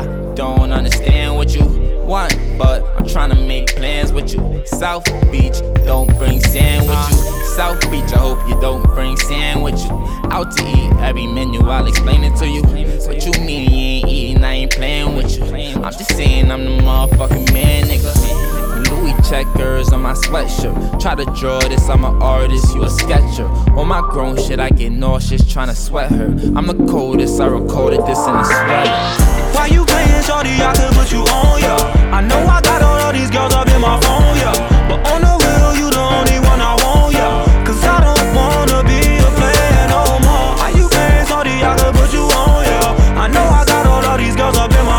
I don't understand what you want, but I'm tryna make plans with you. South Beach, don't bring sand with you. South Beach, I hope you don't bring sand with you. Out to eat, every menu, I'll explain it to you. What you mean you ain't eating, I ain't playing with you. I'm just saying I'm the motherfucking man, nigga. Louis checkers on my sweatshirt. Try to draw this, I'm an artist, you a sketcher. On my grown shit, I get nauseous tryna sweat her. I'm the coldest, I recorded this in a sweater.